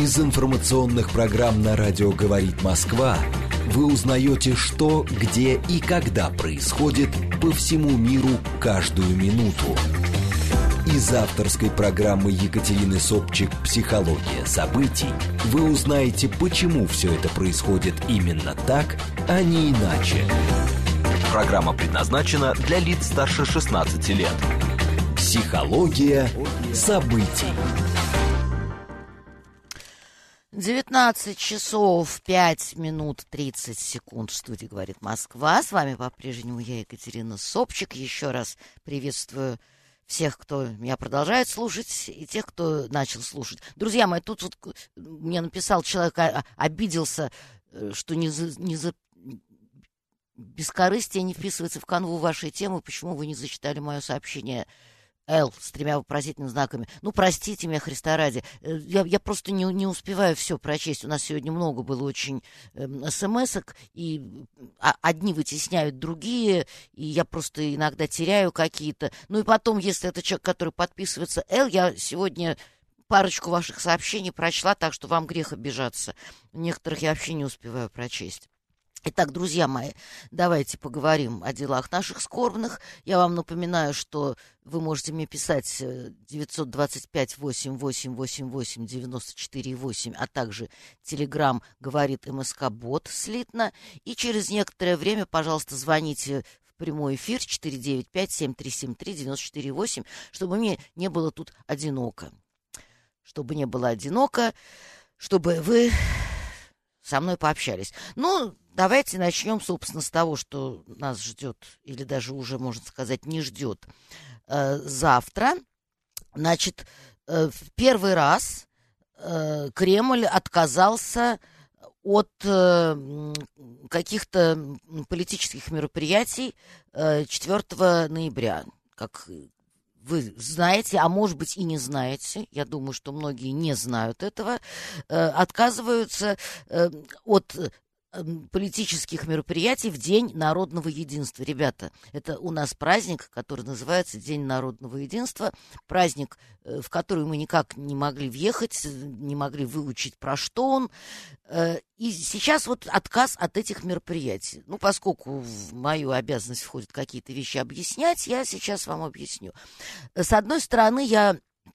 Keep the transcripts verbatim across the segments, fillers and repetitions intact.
Из информационных программ на радио «Говорит Москва» вы узнаете, что, где и когда происходит по всему миру каждую минуту. Из авторской программы Екатерины Собчик «Психология событий» вы узнаете, почему все это происходит именно так, а не иначе. Программа предназначена для лиц старше шестнадцати лет. Психология событий. девятнадцать часов пять минут тридцать секунд в студии «Говорит Москва». С вами по-прежнему я, Екатерина Собчик. Еще раз приветствую всех, кто меня продолжает слушать, и тех, кто начал слушать. Друзья мои, тут вот мне написал человек, обиделся, что не за, не за бескорыстие не вписывается в канву вашей темы. Почему вы не зачитали мое сообщение Л с тремя вопросительными знаками? Ну, простите меня, Христа ради. Я, я просто не, не успеваю все прочесть. У нас сегодня много было очень э, смс-ок, и а, одни вытесняют другие, и я просто иногда теряю какие-то. Ну и потом, если это человек, который подписывается Л, я сегодня парочку ваших сообщений прочла, так что вам грех обижаться. Некоторых я вообще не успеваю прочесть. Итак, друзья мои, давайте поговорим о делах наших скорбных. Я вам напоминаю, что вы можете мне писать девятьсот двадцать пять восемь восемь восемь восемь девяносто четыре восемь, а также телеграм говорит МСК-бот слитно. И через некоторое время, пожалуйста, звоните в прямой эфир четыре девять пять семь три семь три девять четыре восемь, чтобы мне не было тут одиноко. Чтобы не было одиноко, чтобы вы со мной пообщались. Ну, давайте начнем, собственно, с того, что нас ждет, или даже уже, можно сказать, не ждет э, завтра. Значит, э, в первый раз э, Кремль отказался от э, каких-то политических мероприятий э, четвёртого ноября, как вы знаете, а может быть и не знаете, я думаю, что многие не знают этого, э, отказываются э, от э, политических мероприятий в День народного единства. Ребята, это у нас праздник, который называется День народного единства, праздник, э, в который мы никак не могли въехать, не могли выучить, про что он. Э, и сейчас вот отказ от этих мероприятий. Ну, поскольку в мою обязанность входят какие-то вещи объяснять, я сейчас вам объясню. С одной стороны, я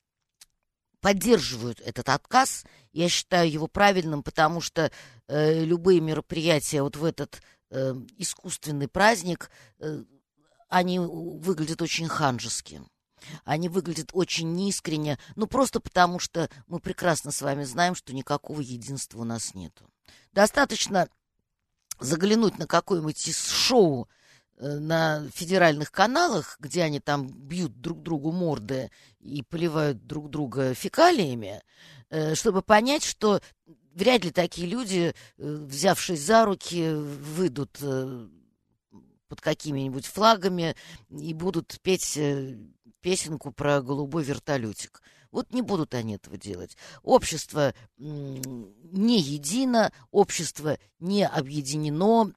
поддерживаю этот отказ, я считаю его правильным, потому что э, любые мероприятия вот в этот э, искусственный праздник, э, они выглядят очень ханжески. Они выглядят очень неискренне, ну просто потому что мы прекрасно с вами знаем, что никакого единства у нас нету. Достаточно заглянуть на какое-нибудь из шоу э, на федеральных каналах, где они там бьют друг другу морды и поливают друг друга фекалиями, э, чтобы понять, что вряд ли такие люди, э, взявшись за руки, выйдут э, под какими-нибудь флагами и будут петь э, песенку про голубой вертолетик. Вот не будут они этого делать. Общество м- не едино, общество не объединено,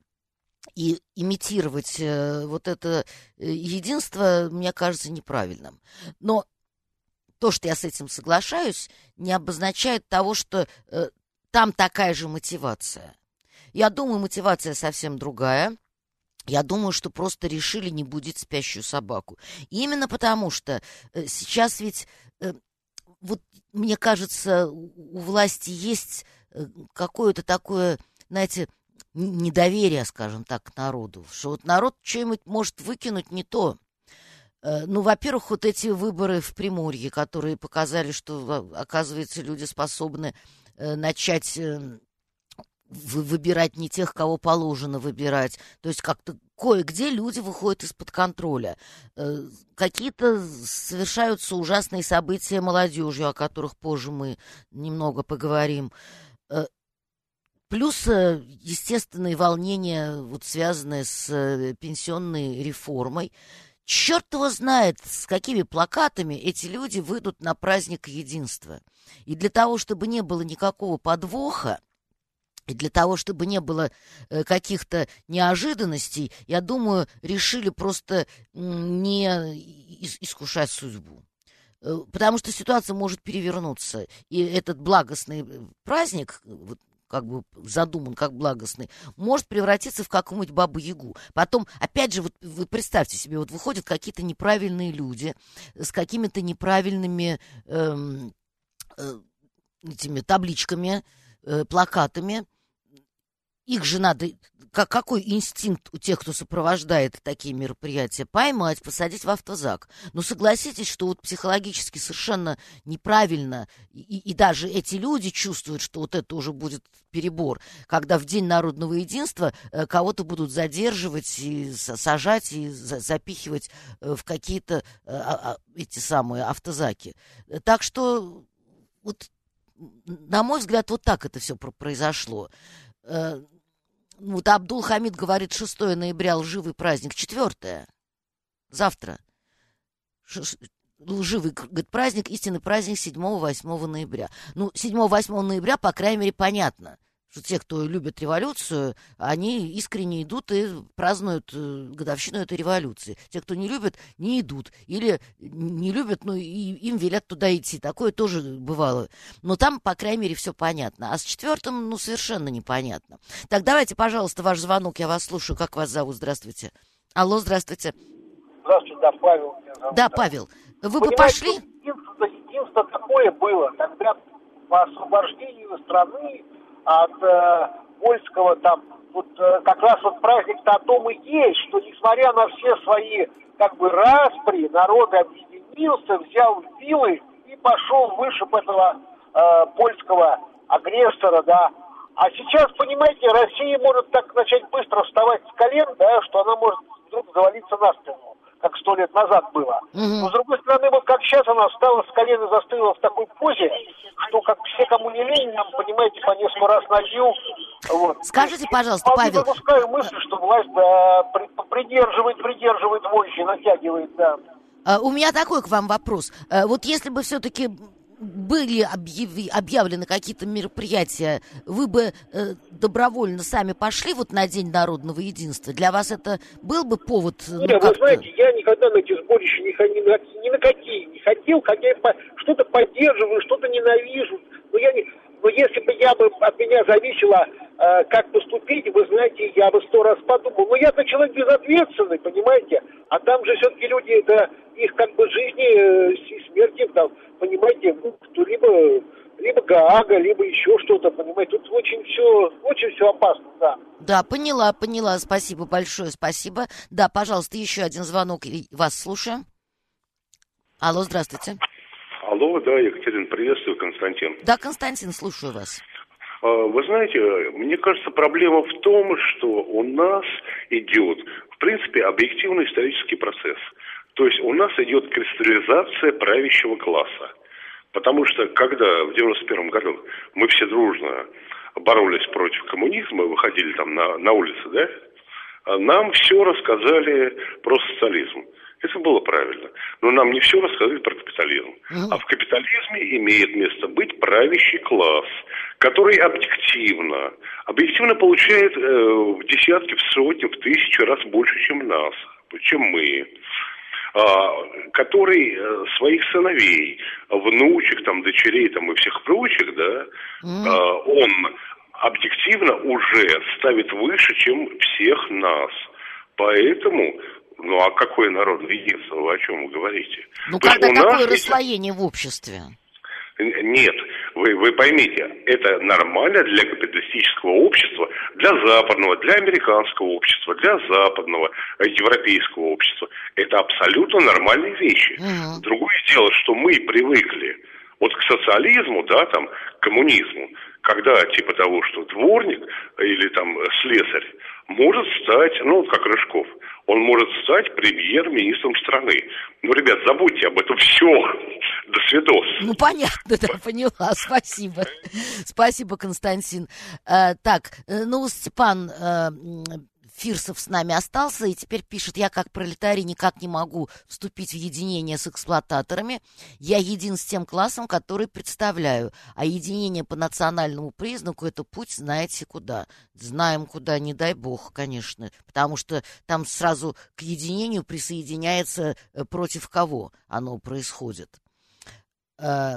и имитировать э, вот это э, единство, мне кажется, неправильным. Но то, что я с этим соглашаюсь, не обозначает того, что э, там такая же мотивация. Я думаю, мотивация совсем другая. Я думаю, что просто решили не будить спящую собаку. И именно потому, что э, сейчас ведь, э, вот мне кажется, у власти есть э, какое-то такое, знаете, недоверие, скажем так, к народу. Что вот народ что-нибудь может выкинуть не то. Э, ну, во-первых, вот эти выборы в Приморье, которые показали, что, оказывается, люди способны э, начать... Э, выбирать не тех, кого положено выбирать. То есть как-то кое-где люди выходят из-под контроля. Э, какие-то совершаются ужасные события молодежью, о которых позже мы немного поговорим. Э, плюс, э, естественные волнения, вот, связанные с э, пенсионной реформой. Черт его знает, с какими плакатами эти люди выйдут на праздник единства. И для того, чтобы не было никакого подвоха, и для того, чтобы не было э, каких-то неожиданностей, я думаю, решили просто не искушать судьбу. потому что ситуация может перевернуться. И этот благостный праздник, как бы задуман как благостный, может превратиться в какую-нибудь бабу-ягу. Потом, опять же, вот вы представьте себе, вот выходят какие-то неправильные люди с какими-то неправильными эм, э, этими табличками, э, плакатами. Их же надо, как, какой инстинкт у тех, кто сопровождает такие мероприятия, поймать, посадить в автозак. Но согласитесь, что вот психологически совершенно неправильно, и, и даже эти люди чувствуют, что вот это уже будет перебор, когда в День народного единства э, кого-то будут задерживать и сажать, и за, запихивать э, в какие-то э, э, эти самые автозаки. Так что, вот, на мой взгляд, вот так это все произошло. Э, Вот Абдул-Хамид говорит, шестое ноября лживый праздник, четвёртое завтра. Ш- лживый, говорит, праздник, истинный праздник седьмого-восьмого ноября. Ну, седьмого-восьмого ноября, по крайней мере, понятно, что те, кто любит революцию, они искренне идут и празднуют годовщину этой революции. Те, кто не любит, не идут. Или не любят, ну, и им велят туда идти. Такое тоже бывало. Но там, по крайней мере, все понятно. А с четвертым, ну, совершенно непонятно. Так, давайте, пожалуйста, ваш звонок, я вас слушаю. Как вас зовут? Здравствуйте. Алло, здравствуйте. Здравствуйте, да, Павел. Да, Павел. Вы бы пошли? Единство, единство такое было, когда по освобождению страны от э, польского там, вот э, как раз вот праздник-то о том и есть, что несмотря на все свои как бы распри, народ объединился, взял силы и пошел вышиб этого э, польского агрессора, да. А сейчас, понимаете, Россия может так начать быстро вставать с колен, да, что она может вдруг завалиться на спину, как сто лет назад было. Mm-hmm. Но, с другой стороны, вот как сейчас она встала с колен и застыла в такой позе, что как все, кому не лень, нам, понимаете, по несколько раз набил. Вот. Скажите, пожалуйста, Павел. Я допускаю Павел... мысль, что власть, да, придерживает, придерживает вожжи, натягивает, да. Uh, у меня такой к вам вопрос. Uh, вот если бы все-таки были объяви, объявлены какие-то мероприятия, вы бы э, добровольно сами пошли вот на День народного единства? Для вас это был бы повод? Ну, Нет, вы знаете, я никогда на эти сборища ни, ни, ни на какие не хотел, хотя я по, что-то поддерживаю, что-то ненавижу. Но, я не, но если бы я бы от меня зависело, э, как поступить, вы знаете, я бы сто раз подумал. Но я-то человек безответственный, понимаете? А там же все-таки люди, это их как бы жизни э, и смерти, там, понимаете, ну, либо, либо Гаага, либо еще что-то, понимаете, тут очень все, очень все опасно, да. Да, поняла, поняла, спасибо большое, спасибо. Да, пожалуйста, еще один звонок, вас слушаем. Алло, здравствуйте. Алло, да, Екатерина, приветствую, Константин. Да, Константин, слушаю вас. Вы знаете, мне кажется, проблема в том, что у нас идет, в принципе, объективный исторический процесс. То есть у нас идет кристаллизация правящего класса. Потому что когда в девяносто первом году мы все дружно боролись против коммунизма, выходили там на, на улицы, да, нам все рассказали про социализм. Это было правильно. Но нам не все рассказали про капитализм. А в капитализме имеет место быть правящий класс, который объективно, объективно получает э, в десятки, в сотни, в тысячу раз больше, чем нас, чем мы. Который своих сыновей, внучек, там, дочерей там, и всех прочих, да, mm. он объективно уже ставит выше, чем всех нас. Поэтому, ну а какое народное единство, вы о чем вы говорите? Ну когда такое расслоение в обществе? Нет, вы, вы поймите, это нормально для капиталистического общества, для западного, для американского общества, для западного, европейского общества. Это абсолютно нормальные вещи. Mm-hmm. Другое дело, что мы привыкли вот к социализму, да, там, к коммунизму, когда типа того, что дворник или там слесарь может стать, ну, как Рыжков, он может стать премьер-министром страны. Ну, ребят, забудьте об этом, все. До свидос. Ну, понятно, да, поняла, спасибо. Спасибо, Константин. А, так, ну, Степан а, Фирсов с нами остался и теперь пишет: я как пролетарий никак не могу вступить в единение с эксплуататорами. Я един с тем классом, который представляю. А единение по национальному признаку — это путь знаете куда. Знаем куда, не дай бог, конечно. Потому что там сразу к единению присоединяется против кого оно происходит. Э,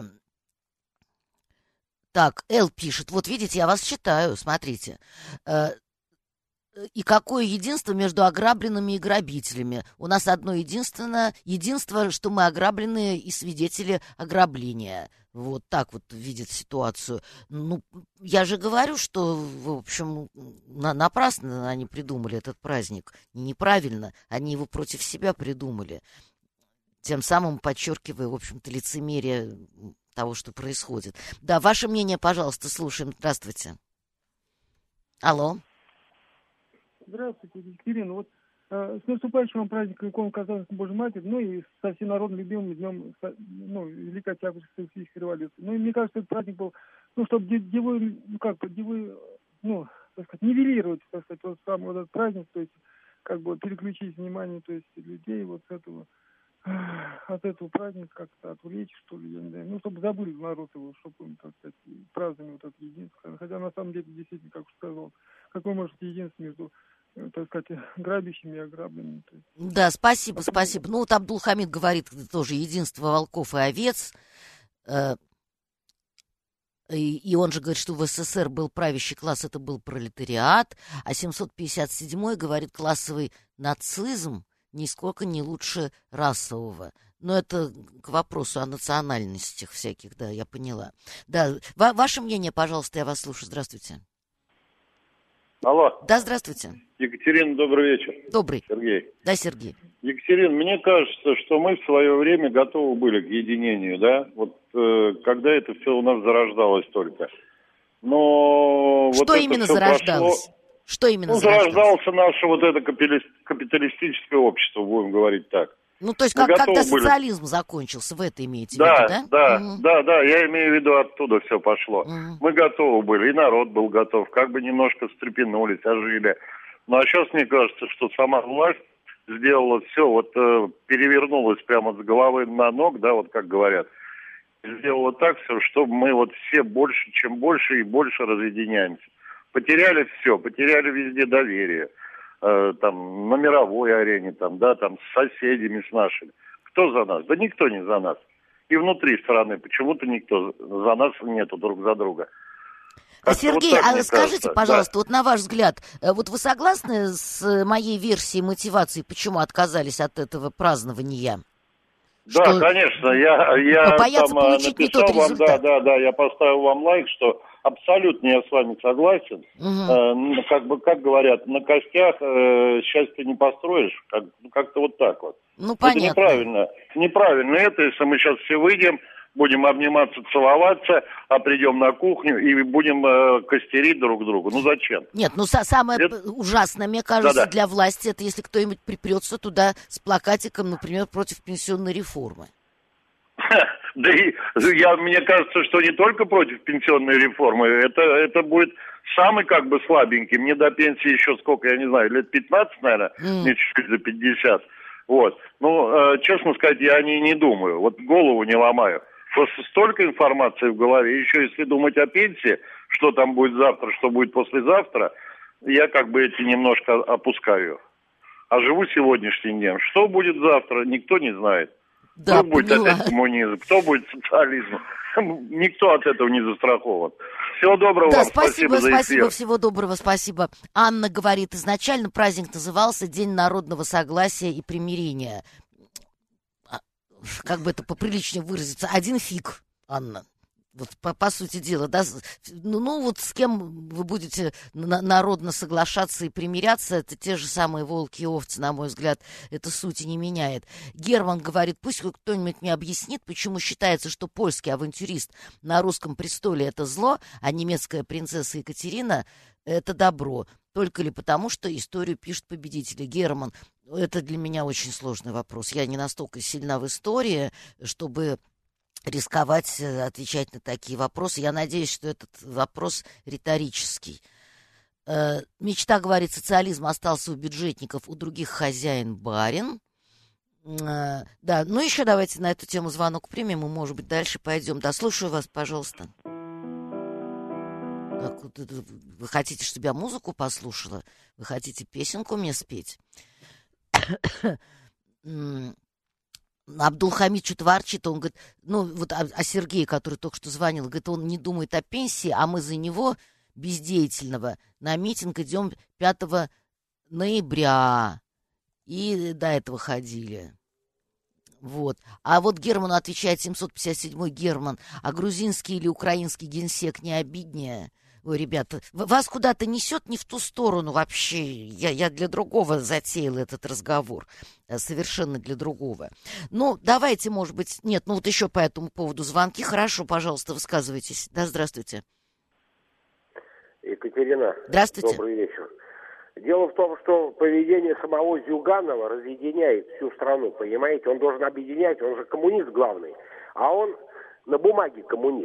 так, Эл пишет, вот видите, я вас читаю, смотрите. Э, И какое единство между ограбленными и грабителями? У нас одно единственное, единство, что мы ограбленные и свидетели ограбления. Вот так вот видят ситуацию. Ну, я же говорю, что, в общем, на, напрасно они придумали этот праздник. Неправильно. Они его против себя придумали. Тем самым подчеркивая, в общем-то, лицемерие того, что происходит. Да, ваше мнение, пожалуйста, слушаем. Здравствуйте. Алло. Здравствуйте, Екатерина. Вот э, с наступающим вам праздником иконы Казанской Божьей Матери, ну и со всенародно любимым днем, ну, Великой Октябрьской социалистической революции. Ну и мне кажется, этот праздник был, ну, чтобы девы, ну, как бы, девы, ну, так сказать, нивелировать, так сказать, вот сам вот этот праздник, то есть, как бы, переключить внимание, то есть, людей вот с этого, от этого праздника как-то отвлечь, что ли, я не знаю, ну, чтобы забыли народ его, чтобы он, так сказать, праздновал вот это единство. Хотя, на самом деле, действительно, как уж сказал, какое может быть единство между, так сказать, грабящими и ограбленными. Да, спасибо, спасибо. Ну, вот Абдулхамид говорит тоже единство волков и овец. И, и он же говорит, что в СССР был правящий класс, это был пролетариат. А семьсот пятьдесят седьмой говорит, классовый нацизм нисколько не лучше расового. Но это к вопросу о национальностях всяких, да, я поняла. Да, ва- ваше мнение, пожалуйста, я вас слушаю. Здравствуйте. Алло. Да, здравствуйте. Екатерина, добрый вечер. Добрый. Сергей. Да, Сергей. Екатерина, мне кажется, что мы в свое время готовы были к единению, да? Вот э, когда это все у нас зарождалось только. Но что вот именно это зарождалось? Прошло... Что именно ну, зарождалось? зарождалось наше вот это капиталистическое общество, будем говорить так. Ну, то есть, как, когда социализм были. закончился, в это имеете да, в виду, да? Да, угу. да, да, я имею в виду, оттуда все пошло. Угу. Мы готовы были, и народ был готов, как бы немножко встрепенулись, ожили. Ну, а сейчас, мне кажется, что сама власть сделала все, вот э, перевернулась прямо с головы на ног, да, вот как говорят, сделала так все, чтобы мы вот все больше, чем больше и больше разъединяемся. Потеряли все, потеряли везде доверие, э, там, на мировой арене, там, да, там, с соседями, с нашими. Кто за нас? Да никто не за нас. И внутри страны почему-то никто за нас нету друг за друга. А Сергей, вот а скажите, кажется, пожалуйста, да. вот на ваш взгляд, вот вы согласны с моей версией мотивации, почему отказались от этого празднования? Да, что... конечно, я, я боятся там получить не тот написал вам, да, результат. да, да, я поставил вам лайк, что абсолютно я с вами согласен. Угу. Э, как бы, как говорят, на костях э, счастье не построишь, как, как-то вот так вот. Ну, понятно. Это неправильно, неправильно это, если мы сейчас все выйдем, будем обниматься, целоваться, а придем на кухню и будем э, костерить друг друга. Ну зачем? Нет, ну са- самое это... ужасное, мне кажется, Да-да. для власти, это если кто-нибудь припрется туда с плакатиком, например, против пенсионной реформы. Да и я, мне кажется, что не только против пенсионной реформы, это, это будет самый как бы слабенький. Мне до пенсии еще сколько, я не знаю, лет пятнадцать, наверное, mm. мне чуть-чуть за пятьдесят. Вот. Ну, э, честно сказать, я о ней не думаю. Вот голову не ломаю. Просто столько информации в голове. Еще если думать о пенсии, что там будет завтра, что будет послезавтра, я как бы эти немножко опускаю. А живу сегодняшним днем. Что будет завтра, никто не знает. Да, кто будет поняла. опять коммунизм, кто будет социализм. Никто от этого не застрахован. Всего доброго да, вам. Спасибо, спасибо за спасибо, эфир. всего доброго, спасибо. Анна говорит, изначально праздник назывался День народного согласия и примирения. Как бы это поприличнее выразиться, один фиг, Анна. Вот по, по сути дела, да, ну, ну вот с кем вы будете на, народно соглашаться и примиряться, это те же самые волки и овцы, на мой взгляд, это сути не меняет. Герман говорит, пусть кто-нибудь мне объяснит, почему считается, что польский авантюрист на русском престоле это зло, а немецкая принцесса Екатерина это добро. Только ли потому, что историю пишут победители? Герман, это для меня очень сложный вопрос. Я не настолько сильна в истории, чтобы рисковать отвечать на такие вопросы. Я надеюсь, что этот вопрос риторический. Э, мечта, говорит, социализм остался у бюджетников, у других хозяин барин. Э, да, ну еще давайте на эту тему звонок примем, и, может быть, дальше пойдем. Да, слушаю вас, пожалуйста. Так, вы хотите, чтобы я музыку послушала? Вы хотите песенку мне спеть? Абдулхамид что-то ворчит, он говорит, ну, вот а, а Сергей, который только что звонил, говорит, он не думает о пенсии, а мы за него, бездеятельного, на митинг идем пятого ноября. И до этого ходили. Вот. А вот Герману отвечает семьсот пятьдесят седьмой Герман, а грузинский или украинский генсек не обиднее? Ой, ребята, вас куда-то несет не в ту сторону вообще. Я, я для другого затеял этот разговор. Совершенно для другого. Ну, давайте, может быть... Нет, ну вот еще по этому поводу звонки. Хорошо, пожалуйста, высказывайтесь. Да, здравствуйте. Екатерина, здравствуйте. Добрый вечер. Дело в том, что поведение самого Зюганова разъединяет всю страну, понимаете? Он должен объединять, он же коммунист главный, а он на бумаге коммунист.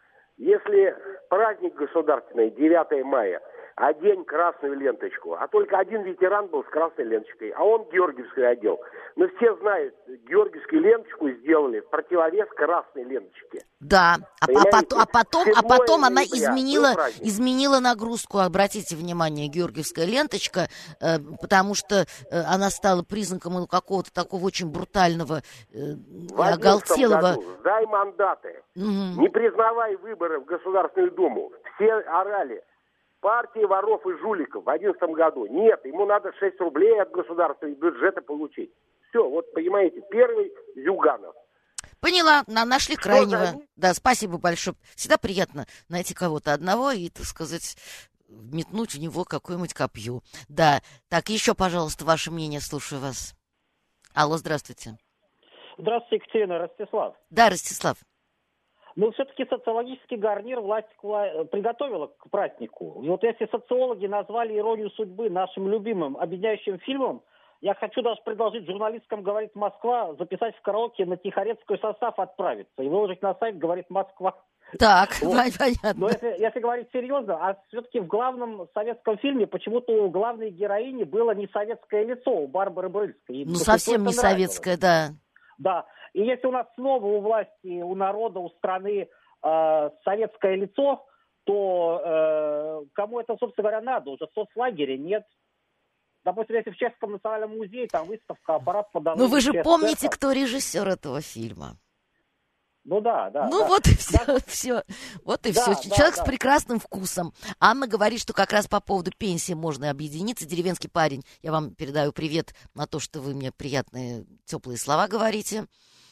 Если праздник государственный девятое мая, одень красную ленточку, а только один ветеран был с красной ленточкой, а он Георгиевскую одел. Но все знают, Георгиевскую ленточку сделали в противовес красной ленточке. Да, а, а потом, а потом, а потом она изменила, изменила нагрузку, обратите внимание, георгиевская ленточка, э, потому что э, она стала признаком ну, какого-то такого очень брутального, э, оголтелого... Году, сдай мандаты, угу. Не признавай выборы в Государственную Думу. Все орали. Партия воров и жуликов в одиннадцатом году. Нет, ему надо шесть рублей от государственного бюджета получить. Все, вот понимаете, первый Зюганов. Поняла, на, нашли крайнего. Да, спасибо большое. Всегда приятно найти кого-то одного и, так сказать, метнуть в него какое-нибудь копье. Да, так, еще, пожалуйста, ваше мнение, слушаю вас. Алло, здравствуйте. Здравствуйте, Екатерина, Ростислав. Да, Ростислав. Ну, все-таки социологический гарнир власть приготовила к празднику. И вот если социологи назвали «Иронию судьбы» нашим любимым объединяющим фильмом, я хочу даже предложить журналисткам «Говорит Москва» записать в караоке на Тихорецкую состав отправиться и выложить на сайт «Говорит Москва». Так, вот. Понятно. Но если, если говорить серьезно, а все-таки в главном советском фильме почему-то у главной героини было не советское лицо, у Барбары Брыльской. Ну, совсем не советское, да. Да. И если у нас снова у власти, у народа, у страны э, советское лицо, то э, кому это, собственно говоря, надо? Уже соцлагеря нет. Допустим, если в Чешском национальном музее там выставка аппарат подавления... Ну вы же помните, кто режиссер этого фильма? Ну да, да. Ну да. вот и все, да. все. Вот и да, все. Да, Человек да. с прекрасным вкусом. Анна говорит, что как раз по поводу пенсии можно объединиться. Деревенский парень, я вам передаю привет на то, что вы мне приятные, теплые слова говорите.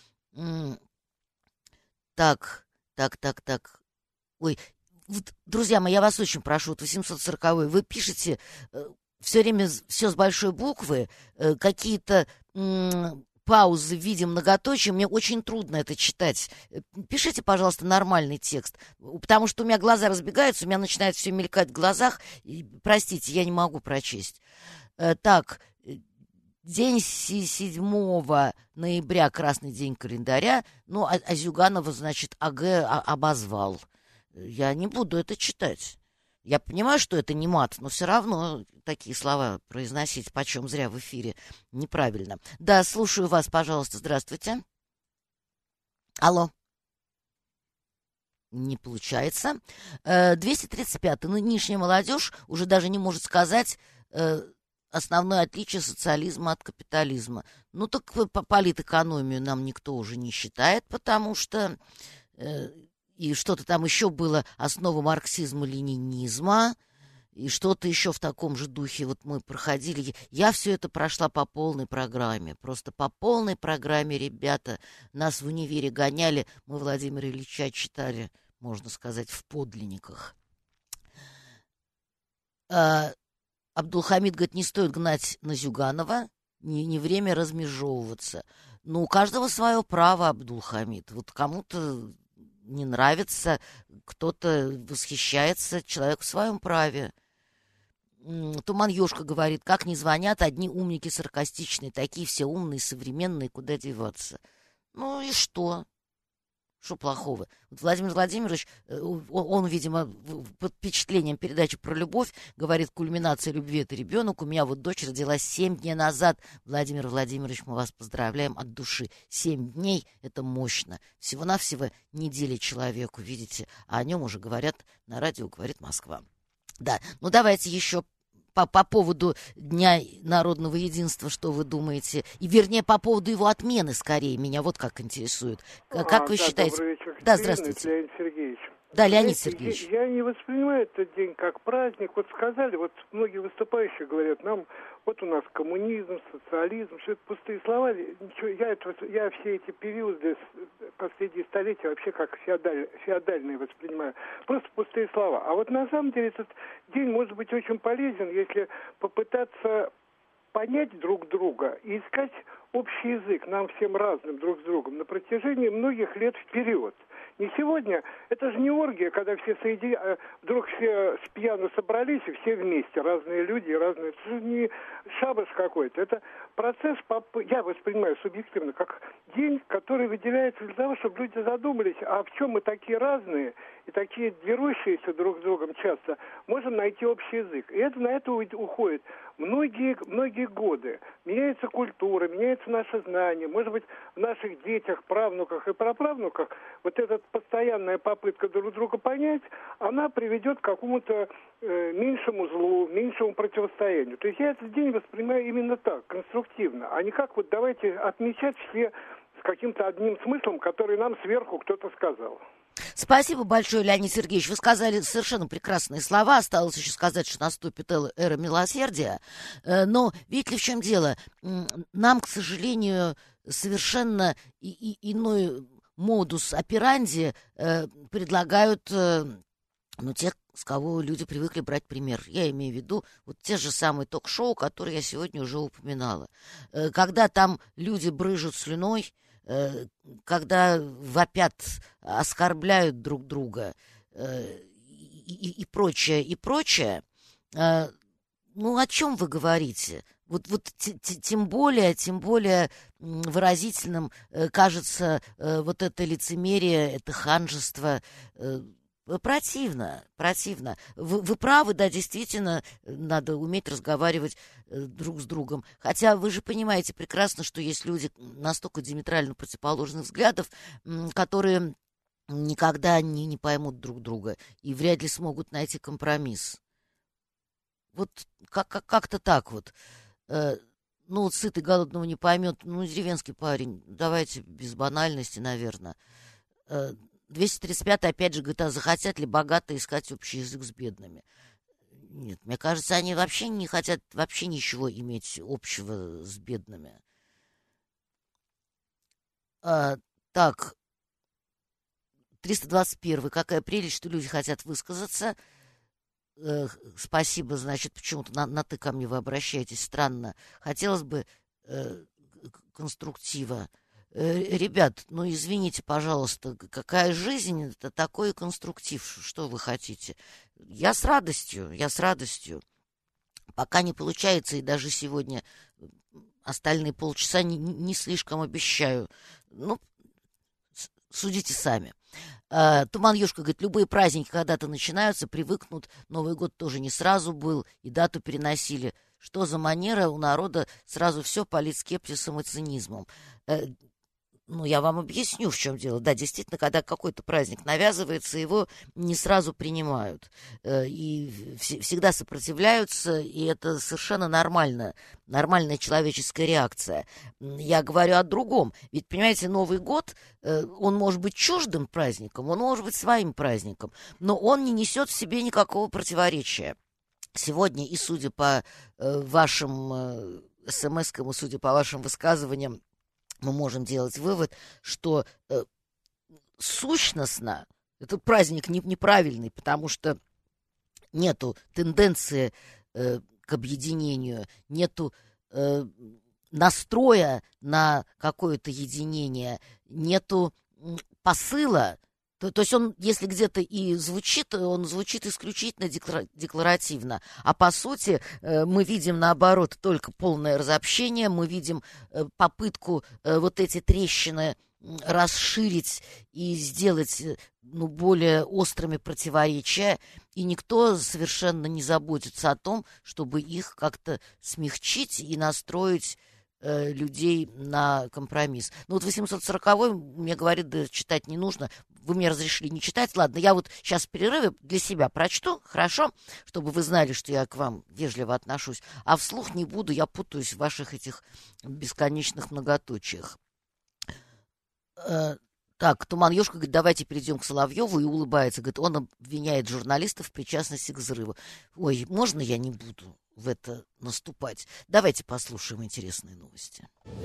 Так, так, так, так. Ой, вот, друзья мои, я вас очень прошу, вот восемьсот сороковой, вы пишете э, все время все с большой буквы, э, какие-то м- паузы в виде многоточия, мне очень трудно это читать. Пишите, пожалуйста, нормальный текст, потому что у меня глаза разбегаются, у меня начинает все мелькать в глазах, и, простите, я не могу прочесть. Э, так... День седьмого ноября, красный день календаря, ну, а, а Зюганова, значит, АГ обозвал. Я не буду это читать. Я понимаю, что это не мат, но все равно такие слова произносить почем зря в эфире неправильно. Да, слушаю вас, пожалуйста, здравствуйте. Алло. Не получается. двести тридцать пятый. Нынешняя молодежь уже даже не может сказать... Основное отличие социализма от капитализма. Ну, так по политэкономию нам никто уже не считает, потому что э, и что-то там еще было, основа марксизма-ленинизма, и что-то еще в таком же духе вот мы проходили. Я все это прошла по полной программе, просто по полной программе, ребята. Нас в универе гоняли, мы Владимира Ильича читали, можно сказать, в подлинниках. А, Абдулхамид говорит, не стоит гнать на Зюганова, не, не время размежевываться. Но у каждого свое право, Абдулхамид. Вот кому-то не нравится, кто-то восхищается, человек в своем праве. Туман Ёшка говорит, как не звонят, одни умники саркастичные, такие все умные, современные, куда деваться. Ну и что? Что плохого? Вот Владимир Владимирович, он, он, видимо, под впечатлением передачи про любовь, говорит, кульминация любви — это ребенок. У меня вот дочь родилась семь дней назад. Владимир Владимирович, мы вас поздравляем от души. Семь дней — это мощно. Всего-навсего неделя человеку, видите, а о нем уже говорят на радио, говорит Москва. Да, ну давайте еще по, по поводу Дня народного единства, что вы думаете? И, вернее, по поводу его отмены, скорее, меня вот как интересует. Как а, вы да, считаете? Добрый вечер, да, здравствуйте. Леонид Сергеевич. Да, Леонид Знаете, Сергеевич. Я, я не воспринимаю этот день как праздник. Вот сказали, вот многие выступающие говорят, нам вот у нас коммунизм, социализм, все это пустые слова. Ничего, я, это, я все эти периоды, последние столетия вообще как феодаль, феодальные воспринимаю. Просто пустые слова. А вот на самом деле этот день может быть очень полезен, если попытаться понять друг друга и искать общий язык нам всем разным друг с другом на протяжении многих лет вперед. Не сегодня, это же не оргия, когда все соедин... вдруг все с пьяну собрались и все вместе, разные люди, разные... Это же не шабаш какой-то, это процесс, поп... я воспринимаю субъективно, как день, который выделяется для того, чтобы люди задумались, а в чем мы такие разные и такие дерущиеся друг с другом часто, можем найти общий язык. И это на это уходит многие, многие годы. Меняется культура, меняется наше знание, может быть, в наших детях, правнуках и праправнуках вот эта постоянная попытка друг друга понять, она приведет к какому-то э, меньшему злу, меньшему противостоянию. То есть я этот день воспринимаю именно так, конструктивно, а не как вот давайте отмечать все с каким-то одним смыслом, который нам сверху кто-то сказал. Спасибо большое, Леонид Сергеевич. Вы сказали совершенно прекрасные слова. Осталось еще сказать, что наступит эра милосердия. Но видите ли, в чем дело? Нам, к сожалению, совершенно и, и иной модус операнди предлагают ну, тех, с кого люди привыкли брать пример. Я имею в виду вот те же самые ток-шоу, которые я сегодня уже упоминала. Когда там люди брызжут слюной, когда вопят, оскорбляют друг друга и, и, и прочее, и прочее, ну, о чем вы говорите? Вот, вот т, т, тем более, тем более выразительным кажется вот это лицемерие, это ханжество. Противно, противно. Вы, вы правы, да, действительно, надо уметь разговаривать э, друг с другом. Хотя вы же понимаете прекрасно, что есть люди настолько диаметрально противоположных взглядов, м, которые никогда не, не поймут друг друга и вряд ли смогут найти компромисс. Вот как, как, как-то так вот. Э, ну, вот сытый голодного не поймет. Ну, деревенский парень. Давайте без банальности, наверное. Э, двести тридцать пятый опять же говорит, а захотят ли богатые искать общий язык с бедными? Нет, мне кажется, они вообще не хотят вообще ничего иметь общего с бедными. А, так, триста двадцать первый. Какая прелесть, что люди хотят высказаться. Э, спасибо, значит, почему-то на, на ты ко мне вы обращаетесь. Странно. Хотелось бы э, конструктива. Ребят, ну извините, пожалуйста, какая жизнь, это такой конструктив, что вы хотите? Я с радостью, я с радостью. Пока не получается, и даже сегодня остальные полчаса не, не слишком обещаю. Ну, судите сами. Туман Юшка говорит, любые праздники когда-то начинаются, привыкнут, Новый год тоже не сразу был, и дату переносили. Что за манера у народа сразу все палить скептисом и цинизмом? Ну, я вам объясню, в чем дело. Да, действительно, когда какой-то праздник навязывается, его не сразу принимают. И всегда сопротивляются, и это совершенно нормально, нормальная человеческая реакция. Я говорю о другом. Ведь, понимаете, Новый год, он может быть чуждым праздником, он может быть своим праздником, но он не несет в себе никакого противоречия. Сегодня, и судя по вашим смс-кам, и судя по вашим высказываниям, мы можем делать вывод, что э, сущностно этот праздник не, неправильный, потому что нету тенденции э, к объединению, нету э, настроя на какое-то единение, нету посыла. То, то есть он, если где-то и звучит, он звучит исключительно декларативно. А по сути мы видим, наоборот, только полное разобщение, мы видим попытку вот эти трещины расширить и сделать ну, более острыми противоречия, и никто совершенно не заботится о том, чтобы их как-то смягчить и настроить э, людей на компромисс. Ну вот восемьсот сороковой мне говорит, да читать не нужно. Вы мне разрешили не читать. Ладно, я вот сейчас в перерыве для себя прочту, хорошо? Чтобы вы знали, что я к вам вежливо отношусь. А вслух не буду, я путаюсь в ваших этих бесконечных многоточиях. Э, так, Туман Ёшка говорит, давайте перейдем к Соловьеву, и улыбается. Говорит, он обвиняет журналистов в причастности к взрыву. Ой, можно я не буду в это наступать? Давайте послушаем интересные новости.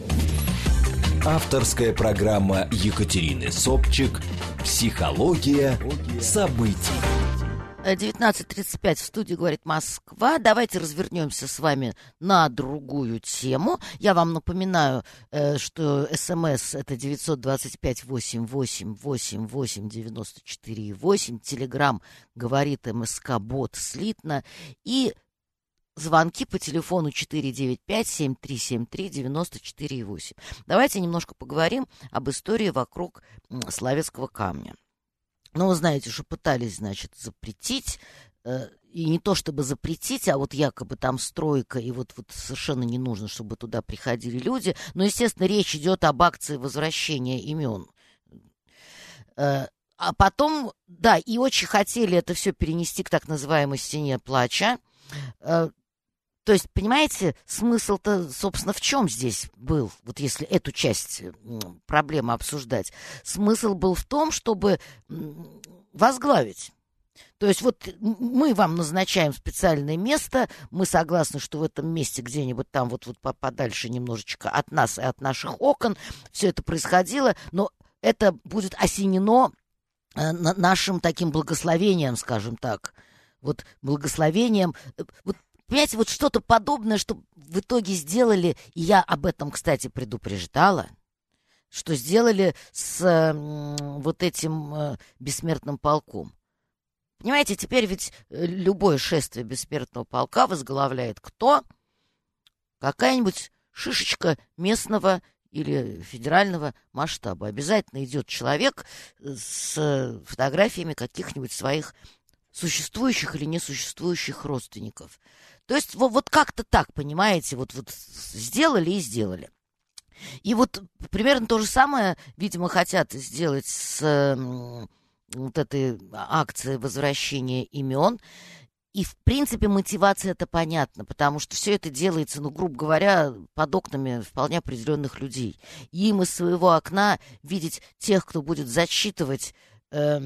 Авторская программа Екатерины Собчик «Психология событий». девятнадцать тридцать пять в студии «Говорит Москва». Давайте развернемся с вами на другую тему. Я вам напоминаю, что СМС это девятьсот двадцать пять восемь восемь восемь восемь девяносто четыре восемь. Телеграм говорит МСК-бот слитно. И звонки по телефону четыре девять пять семь три семь три девяносто четыре восемь. Давайте немножко поговорим об истории вокруг Соловецкого камня. Ну, вы знаете, что пытались, значит, запретить, э, и не то чтобы запретить, а вот якобы там стройка, и вот, вот совершенно не нужно, чтобы туда приходили люди. Но, естественно, речь идет об акции возвращения имен. Э, а потом, да, и очень хотели это все перенести к так называемой стене плача. Э, То есть, понимаете, смысл-то, собственно, в чем здесь был, вот если эту часть проблемы обсуждать? Смысл был в том, чтобы возглавить. То есть вот мы вам назначаем специальное место, мы согласны, что в этом месте где-нибудь там вот, вот подальше немножечко от нас и от наших окон все это происходило, но это будет осенено нашим таким благословением, скажем так. Вот благословением... Вот, понимаете, вот что-то подобное, что в итоге сделали, и я об этом, кстати, предупреждала, что сделали с э, вот этим э, бессмертным полком. Понимаете, теперь ведь любое шествие бессмертного полка возглавляет кто? Какая-нибудь шишечка местного или федерального масштаба. Обязательно идет человек с фотографиями каких-нибудь своих существующих или несуществующих родственников. То есть вот, вот как-то так, понимаете, вот, вот сделали и сделали. И вот примерно то же самое, видимо, хотят сделать с э, вот этой акцией возвращения имен. И, в принципе, мотивация это понятна, потому что все это делается, ну, грубо говоря, под окнами вполне определенных людей. И им из своего окна видеть тех, кто будет зачитывать э,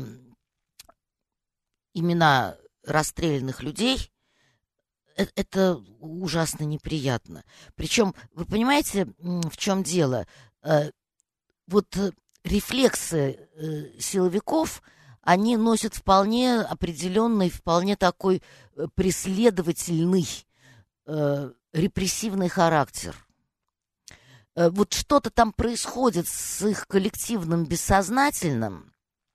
имена расстрелянных людей, это ужасно неприятно. Причем, вы понимаете, в чем дело? Вот рефлексы силовиков, они носят вполне определенный, вполне такой преследовательный, репрессивный характер. Вот что-то там происходит с их коллективным бессознательным.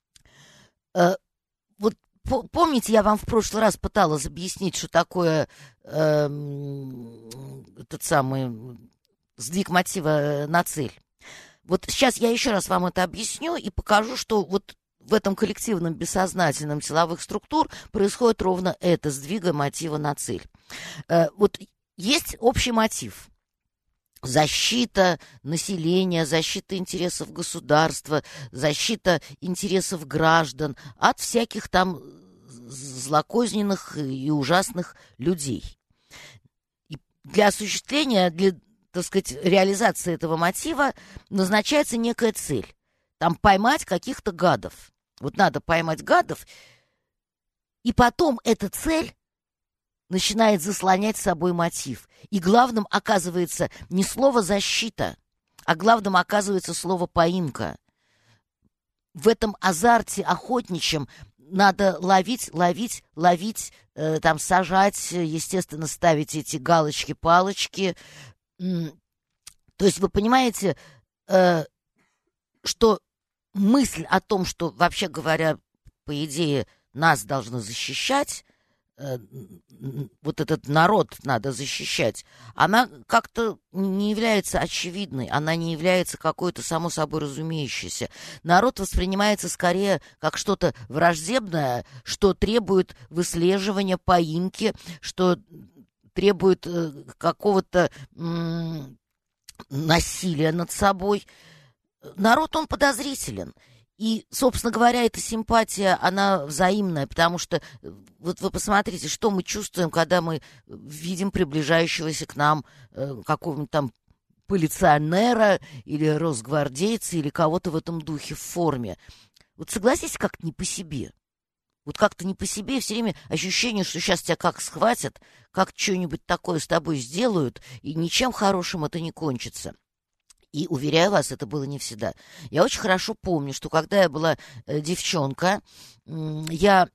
Вот помните, я вам в прошлый раз пыталась объяснить, что такое э, этот самый сдвиг мотива на цель. Вот сейчас я еще раз вам это объясню и покажу, что вот в этом коллективном бессознательном силовых структур происходит ровно это, сдвига мотива на цель. Э, вот есть общий мотив. Защита населения, защита интересов государства, защита интересов граждан от всяких там злокозненных и ужасных людей. И для осуществления, для, так сказать, реализации этого мотива назначается некая цель. Там поймать каких-то гадов. Вот надо поймать гадов, и потом эта цель начинает заслонять собой мотив. И главным оказывается не слово «защита», а главным оказывается слово «поимка». В этом азарте охотничьем надо ловить, ловить, ловить, э, там сажать, естественно, ставить эти галочки-палочки. То есть вы понимаете, э, что мысль о том, что, вообще говоря, по идее, нас должны защищать, вот этот народ надо защищать, она как-то не является очевидной, она не является какой-то само собой разумеющейся. Народ воспринимается скорее как что-то враждебное, что требует выслеживания, поимки, что требует какого-то м- насилия над собой. Народ, он подозрителен. И, собственно говоря, эта симпатия, она взаимная, потому что вот вы посмотрите, что мы чувствуем, когда мы видим приближающегося к нам э, какого-нибудь там полиционера или росгвардейца или кого-то в этом духе в форме. Вот согласитесь, как-то не по себе. Вот как-то не по себе, все время ощущение, что сейчас тебя как схватят, как что-нибудь такое с тобой сделают, и ничем хорошим это не кончится. И, уверяю вас, это было не всегда. Я очень хорошо помню, что когда я была э, девчонка, э, я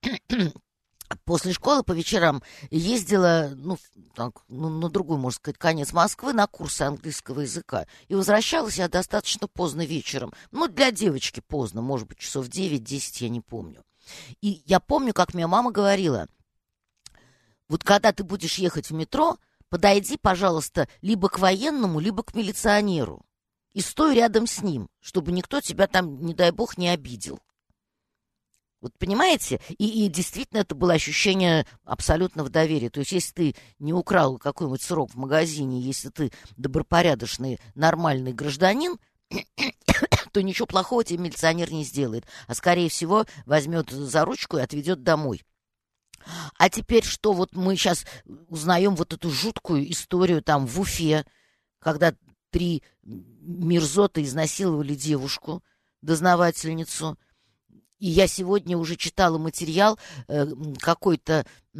после школы по вечерам ездила, ну, так, ну, на другой, можно сказать, конец Москвы на курсы английского языка. И возвращалась я достаточно поздно вечером. Ну, для девочки поздно, может быть, часов девять-десять, я не помню. И я помню, как мне мама говорила, вот когда ты будешь ехать в метро, подойди, пожалуйста, либо к военному, либо к милиционеру. И стой рядом с ним, чтобы никто тебя там, не дай бог, не обидел. Вот понимаете? И, и действительно это было ощущение абсолютного доверия. То есть если ты не украл какой-нибудь сырок в магазине, если ты добропорядочный, нормальный гражданин, то ничего плохого тебе милиционер не сделает. А скорее всего возьмет за ручку и отведет домой. А теперь что, вот мы сейчас узнаем вот эту жуткую историю там в Уфе, когда три мерзоты изнасиловали девушку, дознавательницу. И я сегодня уже читала материал э, какой-то, э,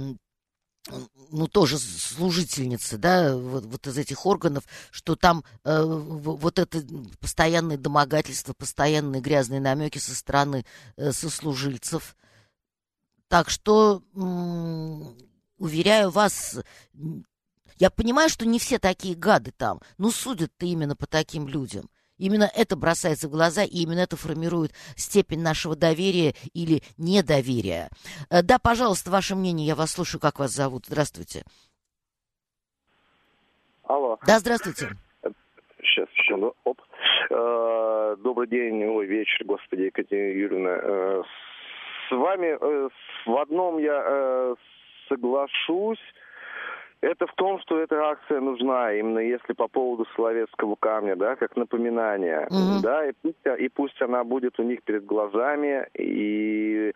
ну, тоже служительницы, да, вот, вот из этих органов, что там э, вот это постоянное домогательство, постоянные грязные намеки со стороны э, сослужильцев. Так что, м- уверяю вас, я понимаю, что не все такие гады там, но судят-то именно по таким людям. Именно это бросается в глаза, и именно это формирует степень нашего доверия или недоверия. Да, пожалуйста, ваше мнение, я вас слушаю, как вас зовут. Здравствуйте. Алло. Да, здравствуйте. Сейчас, еще, оп. Добрый день, ой, вечер, господи, Екатерина Юрьевна. С вами в одном я соглашусь. Это в том, что эта акция нужна, именно если по поводу Соловецкого камня, да, как напоминание, mm-hmm. да, и пусть, и пусть она будет у них перед глазами, и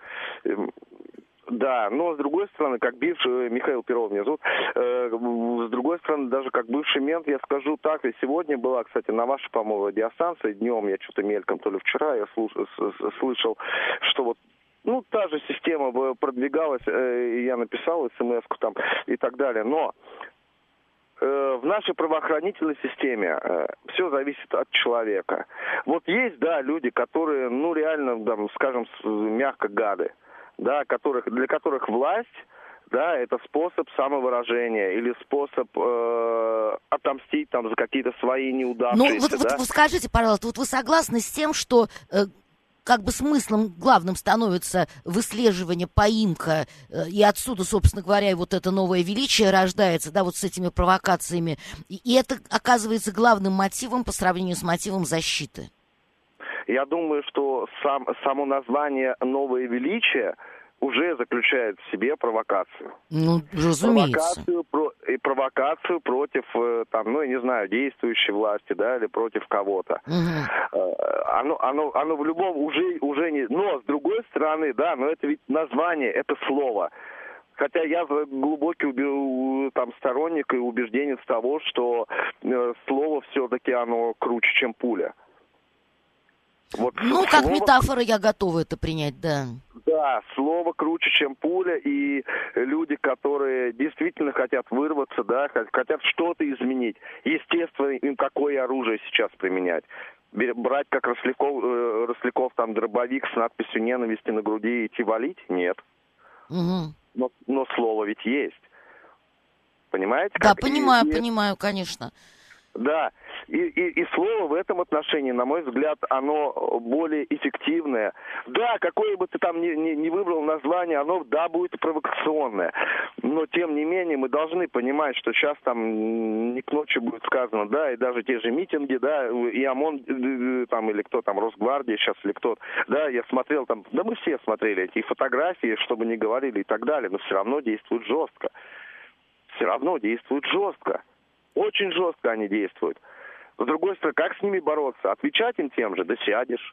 да, но с другой стороны, как бывший, Михаил Перов меня зовут, э, с другой стороны, даже как бывший мент, я скажу так, и сегодня была, кстати, на вашей, по-моему, радиостанции, днем я что-то мельком, то ли вчера я слуш, слышал, что вот ну, та же система бы продвигалась, э, я написал смс-ку там и так далее, но э, в нашей правоохранительной системе э, все зависит от человека. Вот есть, да, люди, которые, ну, реально, там, скажем, мягко гады, да, которых, для которых власть, да, это способ самовыражения или способ э, отомстить там за какие-то свои неудавшиеся, ну, вот, да? Вот, скажите, пожалуйста, вот вы согласны с тем, что... Э... как бы смыслом главным становится выслеживание, поимка, и отсюда, собственно говоря, и вот это новое величие рождается, да, вот с этими провокациями, и, и это оказывается главным мотивом по сравнению с мотивом защиты? Я думаю, что сам, само название «новое величие» уже заключает в себе провокацию. Ну, разумеется. Провокацию, про, и провокацию против, там, ну, я не знаю, действующей власти, да, или против кого-то. Угу. Оно, оно, оно в любом уже, уже не... Но, с другой стороны, да, но это ведь название, это слово. Хотя я глубокий там, сторонник и убежденец того, что э, слово все-таки оно круче, чем пуля. Вот ну, как слово... метафора я готова это принять, да. Да, слово круче, чем пуля, и люди, которые действительно хотят вырваться, да, хотят что-то изменить. Естественно, им какое оружие сейчас применять? Брать, как Росляков, э, Росляков там, дробовик с надписью «ненависти» на груди и идти валить? Нет. Угу. Но, но слово ведь есть. Понимаете? Да, как? понимаю, и, понимаю, конечно. Да, и, и, и слово в этом отношении, на мой взгляд, оно более эффективное. Да, какое бы ты там ни, ни, ни выбрал название, оно, да, будет провокационное. Но, тем не менее, мы должны понимать, что сейчас там не к ночи будет сказано, да, и даже те же митинги, да, и ОМОН, там, или кто там, Росгвардия сейчас, или кто, да, я смотрел там, да мы все смотрели эти фотографии, чтобы не говорили и так далее, но все равно действует жестко. Все равно действует жестко. Очень жестко они действуют. С другой стороны, как с ними бороться? Отвечать им тем же, да сядешь.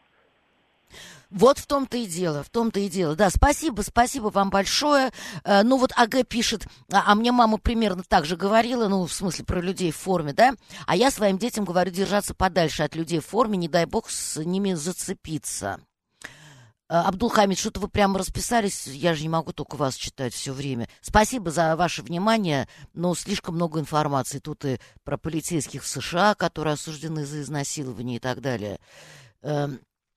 Вот в том-то и дело, в том-то и дело. Да, спасибо, спасибо вам большое. Э, ну вот АГ пишет, а, а мне мама примерно так же говорила, ну в смысле про людей в форме, да? А я своим детям говорю держаться подальше от людей в форме, не дай бог с ними зацепиться. Э, Абдулхамид, что-то вы прямо расписались, я же не могу только вас читать все время. Спасибо за ваше внимание, но слишком много информации. Тут и про полицейских в США, которые осуждены за изнасилование и так далее. Э,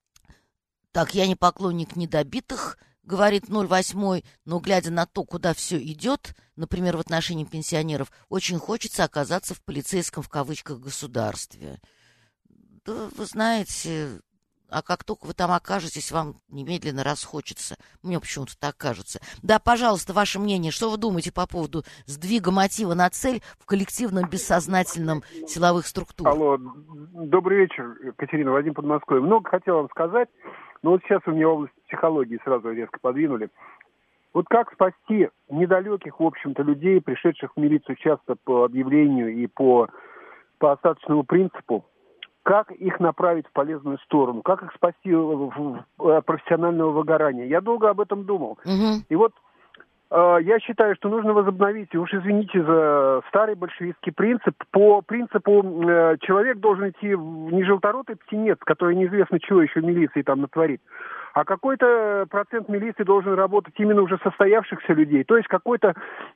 Так, я не поклонник недобитых, говорит ноль восемь, но глядя на то, куда все идет, например, в отношении пенсионеров, очень хочется оказаться в полицейском, в кавычках, государстве. Да, вы знаете, а как только вы там окажетесь, вам немедленно расхочется. Мне почему-то так кажется. Да, пожалуйста, ваше мнение, что вы думаете по поводу сдвига мотива на цель в коллективном бессознательном силовых структур? Алло, добрый вечер, Катерина, Вадим, Подмосковье. Много хотел вам сказать, но вот сейчас вы мне область психологии сразу резко подвинули. Вот как спасти недалеких, в общем-то, людей, пришедших в милицию часто по объявлению и по, по остаточному принципу, как их направить в полезную сторону, как их спасти от профессионального выгорания. Я долго об этом думал. Угу. И вот э, я считаю, что нужно возобновить, и уж извините за старый большевистский принцип, по принципу э, человек должен идти в не желторотый птенец, который неизвестно чего еще милиции там натворит, а какой-то процент милиции должен работать именно уже состоявшихся людей, то есть какой-то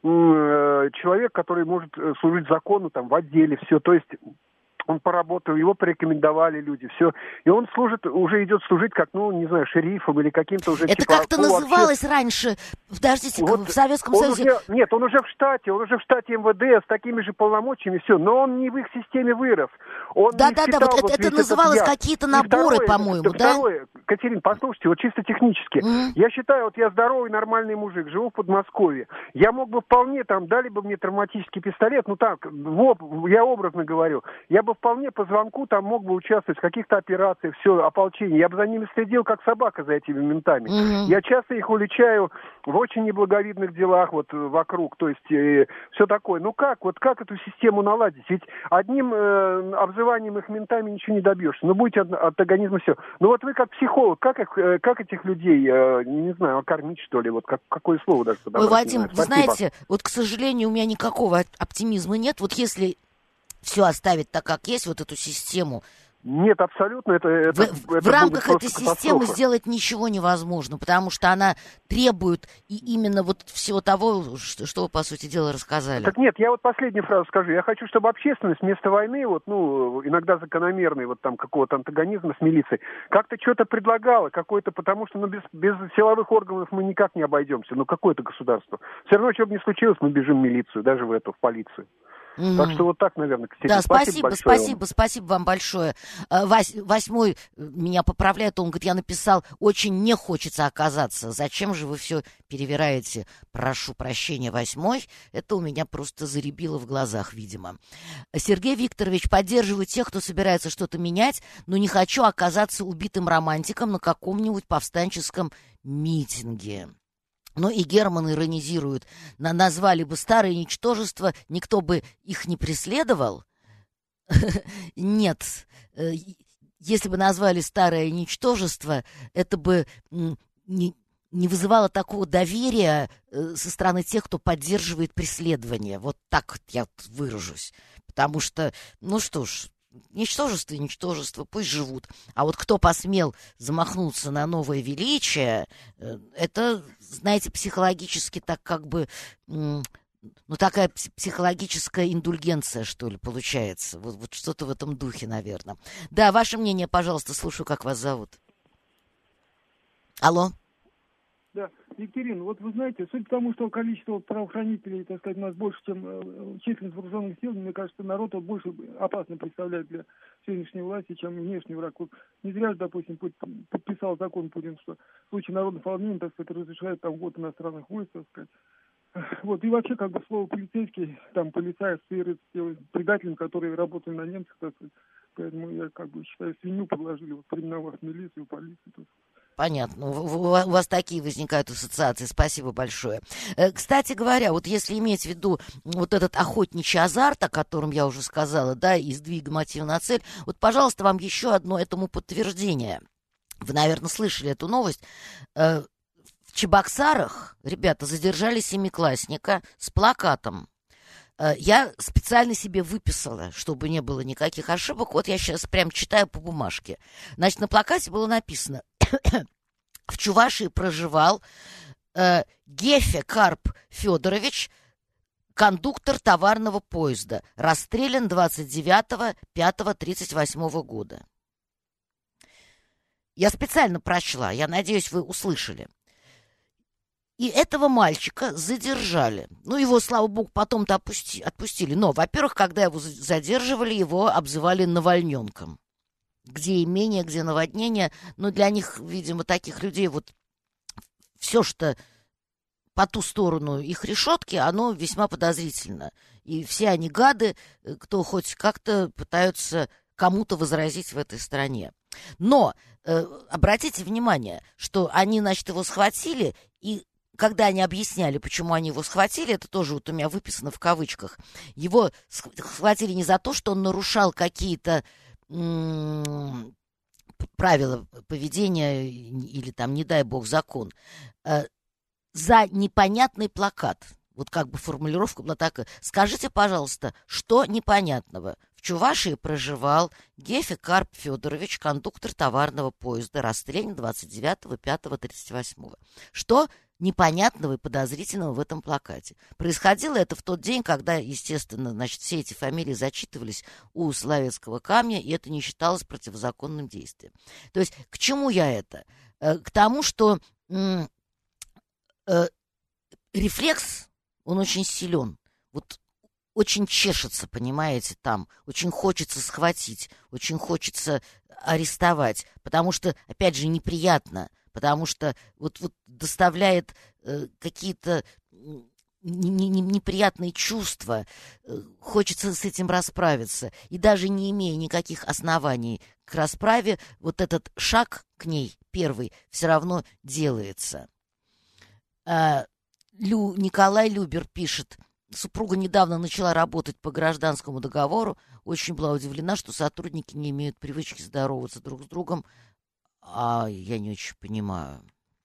э, человек, который может служить закону там в отделе, все, то есть он поработал, его порекомендовали люди, все. И он служит, уже идет служить как, ну, не знаю, шерифом или каким-то уже... Это типа, как-то ну, называлось вообще... раньше, подождите, вот в Советском он Союзе... Уже, нет, он уже в штате, он уже в штате МВД с такими же полномочиями, все, но он не в их системе вырос. Да-да-да, вот это, это называлось какие-то наборы, второе, по-моему, да? Второе, Катерин, послушайте, вот чисто технически. Mm-hmm. Я считаю, вот я здоровый, нормальный мужик, живу в Подмосковье. Я мог бы вполне, там, дали бы мне травматический пистолет, ну так, вот, я образно говорю, я бы вполне по звонку там мог бы участвовать в каких-то операциях, все, ополчение. Я бы за ними следил, как собака за этими ментами. Mm-hmm. Я часто их уличаю в очень неблаговидных делах вот вокруг, то есть э, все такое. Ну как, вот как эту систему наладить? Ведь одним э, обзыванием их ментами ничего не добьешься. Ну будете от, от организма все. Ну вот вы как психолог, как, их, э, как этих людей, э, не знаю, окормить что ли? Вот как, какое слово даже подобрать? Ой, Вадим, вы знаете, вот, к сожалению, у меня никакого оптимизма нет. Вот если все оставить так, как есть, вот эту систему. Нет, абсолютно. Это, это, в это в рамках этой катастрофа. системы сделать ничего невозможно, потому что она требует и именно вот всего того, что, что вы, по сути дела, рассказали. Так нет, я вот последнюю фразу скажу. Я хочу, чтобы общественность вместо войны, вот, ну, иногда закономерной вот там какого-то антагонизма с милицией, как-то что-то предлагала, какое-то, потому что ну, без, без силовых органов мы никак не обойдемся. Ну, какое-то государство. Все равно, что бы ни случилось, мы бежим в милицию, даже в эту, в полицию. Mm-hmm. Так что вот так, наверное, Катерина. Да, спасибо, спасибо, спасибо, спасибо вам большое. Вась, восьмой меня поправляет, он говорит, я написал, очень не хочется оказаться. Зачем же вы все перевираете? Прошу прощения, восьмой. Это у меня просто заребило в глазах, видимо. Сергей Викторович, поддерживаю тех, кто собирается что-то менять, но не хочу оказаться убитым романтиком на каком-нибудь повстанческом митинге. Ну и Герман иронизирует. На назвали бы старые ничтожества, никто бы их не преследовал. Нет. Если бы назвали старое ничтожество, это бы не, не вызывало такого доверия со стороны тех, кто поддерживает преследование. Вот так я выражусь. Потому что, ну что ж, ничтожество и ничтожество, пусть живут. А вот кто посмел замахнуться на новое величие, это, знаете, психологически так как бы, ну, такая психологическая индульгенция, что ли, получается. Вот, вот что-то в этом духе, наверное. Да, ваше мнение, пожалуйста, слушаю, как вас зовут. Алло? Да, Екатерина, вот вы знаете, суть к тому, что количество правоохранителей, так сказать, у нас больше, чем э, численность вооруженных сил, мне кажется, народ вот больше опасно представляет для сегодняшней власти, чем внешний враг. Вот не зря же, допустим, подписал закон Путин, что в случае народных волнений, так сказать, разрешает там год иностранных войск, так сказать. Вот, и вообще, как бы, слово полицейский, там, полицай, сыр, предателям, которые работали на немцев, так сказать. Поэтому я, как бы, считаю, свинью подложили, вот, переименовав милицию, полицию, так сказать. Понятно. У вас такие возникают ассоциации. Спасибо большое. Кстати говоря, вот если иметь в виду вот этот охотничий азарт, о котором я уже сказала, да, и сдвиг мотива на цель, вот, пожалуйста, вам еще одно этому подтверждение. Вы, наверное, слышали эту новость. В Чебоксарах, ребята, задержали семиклассника с плакатом. Я специально себе выписала, чтобы не было никаких ошибок. Вот я сейчас прям читаю по бумажке. Значит, на плакате было написано: в Чувашии проживал э, Гефе Карп Федорович, кондуктор товарного поезда, расстрелян двадцать девятого пятого тридцать восьмого года. Я специально прочла, я надеюсь, вы услышали. И этого мальчика задержали. Ну, его, слава богу, потом-то опусти, отпустили. Но, во-первых, когда его задерживали, его обзывали навальненком. Где имение, где наводнение. Но для них, видимо, таких людей, вот все, что по ту сторону их решетки, оно весьма подозрительно. И все они гады, кто хоть как-то пытаются кому-то возразить в этой стране. Но э, обратите внимание, что они, значит, его схватили, и когда они объясняли, почему они его схватили, это тоже вот у меня выписано в кавычках, его схватили не за то, что он нарушал какие-то м- правила поведения или там, не дай бог, закон, э, за непонятный плакат. Вот как бы формулировка была такая. Скажите, пожалуйста, что непонятного? В Чувашии проживал Гефе Карп Федорович, кондуктор товарного поезда, расстрелян двадцать девятого пятого тридцать восьмого. Что непонятного и подозрительного в этом плакате? Происходило это в тот день, когда, естественно, значит, все эти фамилии зачитывались у Соловецкого камня, и это не считалось противозаконным действием. То есть к чему я это? К тому, что м- э- рефлекс, он очень силен. Вот очень чешется, понимаете, там. Очень хочется схватить, очень хочется арестовать. Потому что, опять же, неприятно. Потому что вот, вот доставляет э, какие-то не, не, не, неприятные чувства. Э, хочется с этим расправиться. И даже не имея никаких оснований к расправе, вот этот шаг к ней, первый, все равно делается. А, Лю, Николай Любер пишет: супруга недавно начала работать по гражданскому договору. Очень была удивлена, что сотрудники не имеют привычки здороваться друг с другом. А я не очень понимаю.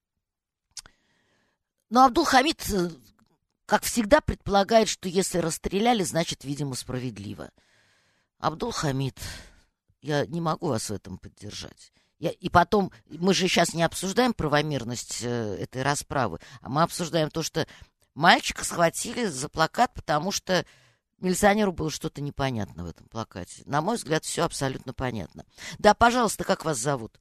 Но Абдул-Хамид, как всегда, предполагает, что если расстреляли, значит, видимо, справедливо. Абдул-Хамид, я не могу вас в этом поддержать. Я, и потом, мы же сейчас не обсуждаем правомерность э, этой расправы, а мы обсуждаем то, что мальчика схватили за плакат, потому что милиционеру было что-то непонятно в этом плакате. На мой взгляд, все абсолютно понятно. Да, пожалуйста, как вас зовут?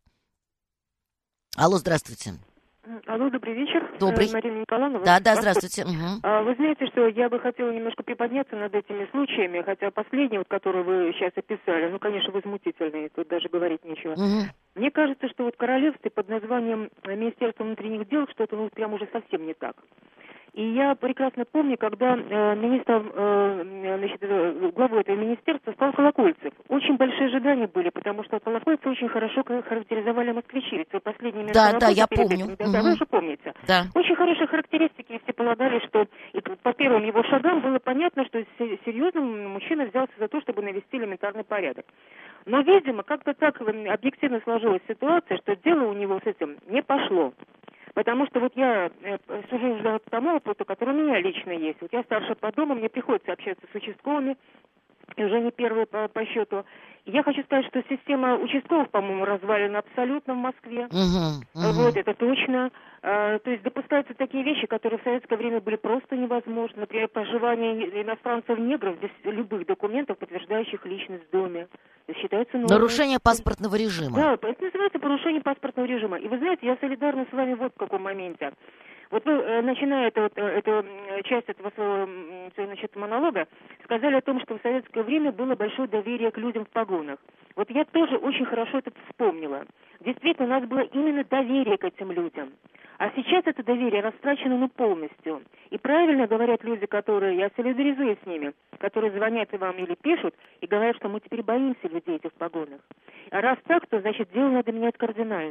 Алло, здравствуйте. Алло, добрый вечер. Добрый. Марина Николаевна. Да, да, здравствуйте. Угу. Вы знаете, что я бы хотела немножко приподняться над этими случаями, хотя последний, вот, который вы сейчас описали, ну, конечно, возмутительный, тут даже говорить нечего. Угу. Мне кажется, что вот в королевстве под названием Министерство внутренних дел что-то, ну, прям уже совсем не так. И я прекрасно помню, когда э, министром, э, значит, э, главой этого министерства стал Колокольцев. Очень большие ожидания были, потому что Колокольцев очень хорошо характеризовали москвичи. Ведь последние да, да, я помню. Этим, да, угу. Вы же помните. Да. Очень хорошие характеристики, и все полагали, что и по первым его шагам было понятно, что серьезно мужчина взялся за то, чтобы навести элементарный порядок. Но, видимо, как-то так объективно сложилась ситуация, что дело у него с этим не пошло. Потому что вот я э, сужу уже по тому опыту, который у меня лично есть. Вот я старше по дому, мне приходится общаться с участковыми, и уже не первые по, по счету. И я хочу сказать, что система участковых, по-моему, развалена абсолютно в Москве. Uh-huh, uh-huh. Вот, это точно. А, то есть допускаются такие вещи, которые в советское время были просто невозможны. Например, проживание иностранцев-негров без любых документов, подтверждающих личность в доме. Это считается нормой. Нарушение паспортного режима. Да, это называется нарушение паспортного режима. И вы знаете, я солидарна с вами вот в каком моменте. Вот вы, начиная эту, эту часть этого своего, значит, монолога, сказали о том, что в советское время было большое доверие к людям в погонах. Вот я тоже очень хорошо это вспомнила. Действительно, у нас было именно доверие к этим людям. А сейчас это доверие растрачено ну полностью. И правильно говорят люди, которые, я солидаризуюсь с ними, которые звонят вам или пишут, и говорят, что мы теперь боимся людей этих в погонах. А раз так, то, значит, дело надо менять кардинально.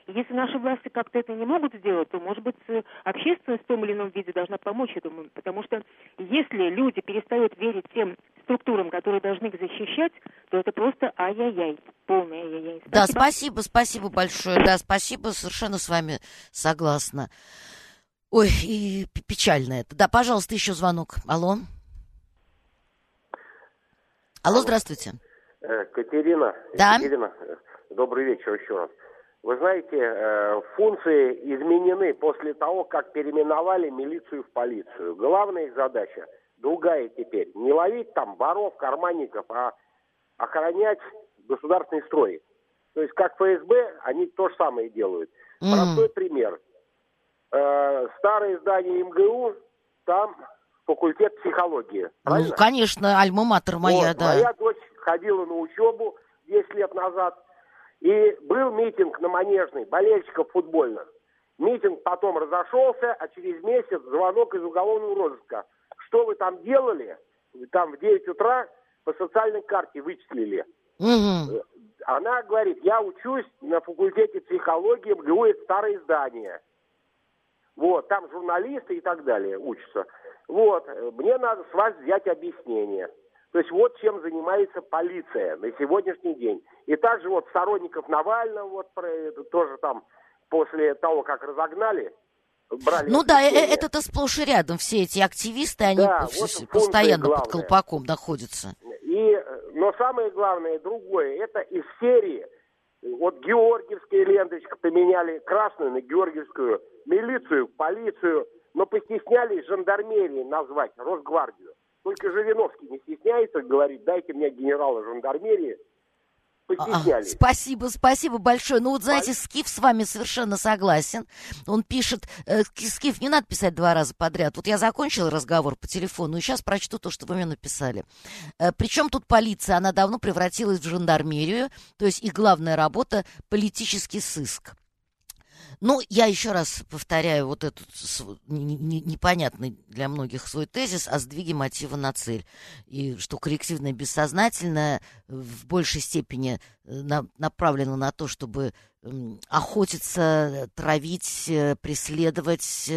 И если наши власти как-то это не могут сделать, то, может быть, общественность в том или ином виде должна помочь, я думаю. Потому что если люди перестают верить тем структурам, которые должны их защищать, то это просто ай-яй-яй, полное ай-яй-яй. Спасибо. Да, спасибо, спасибо большое. Да, спасибо, совершенно с вами согласна. Ой, и печально это. Да, пожалуйста, еще звонок. Алло. Алло, здравствуйте. Катерина. Да. Катерина, добрый вечер еще раз. Вы знаете, функции изменены после того, как переименовали милицию в полицию. Главная их задача другая теперь. Не ловить там воров, карманников, а охранять государственный строй. То есть как эф эс бэ, они то же самое делают. Mm. Простой пример. Э, старое здание эм гэ у, там факультет психологии. Правильно? Ну, конечно, альма-матер моя, вот, да. Моя дочь ходила на учебу десять лет назад. И был митинг на Манежной, болельщиков футбольных. Митинг потом разошелся, а через месяц звонок из уголовного розыска. Что вы там делали? Там в девять утра по социальной карте вычислили. Угу. Она говорит, я учусь на факультете психологии, эм гэ у, это старое здание. Вот, там журналисты и так далее учатся. Вот, мне надо с вас взять объяснение. То есть вот чем занимается полиция на сегодняшний день. И также вот сторонников Навального, вот про это, тоже там после того, как разогнали, брали... Ну да, это-то сплошь и рядом. Все эти активисты, они да, вот постоянно под колпаком находятся. И, но самое главное другое, это из серии, вот георгиевская ленточка поменяли красную на георгиевскую, милицию, полицию, но постеснялись жандармерии назвать, Росгвардию. Только Жириновский не стесняется, говорит, дайте мне генерала жандармерии. Постеснялись. А, спасибо, спасибо большое. Ну вот, знаете, Скиф с вами совершенно согласен. Он пишет, э, Скиф, не надо писать два раза подряд. Вот я закончила разговор по телефону, и сейчас прочту то, что вы мне написали. Э, причем тут полиция, она давно превратилась в жандармерию, то есть их главная работа — политический сыск. Ну, я еще раз повторяю вот этот непонятный для многих свой тезис о сдвиге мотива на цель. И что коллективное бессознательное в большей степени на, направлено на то, чтобы охотиться, травить, преследовать,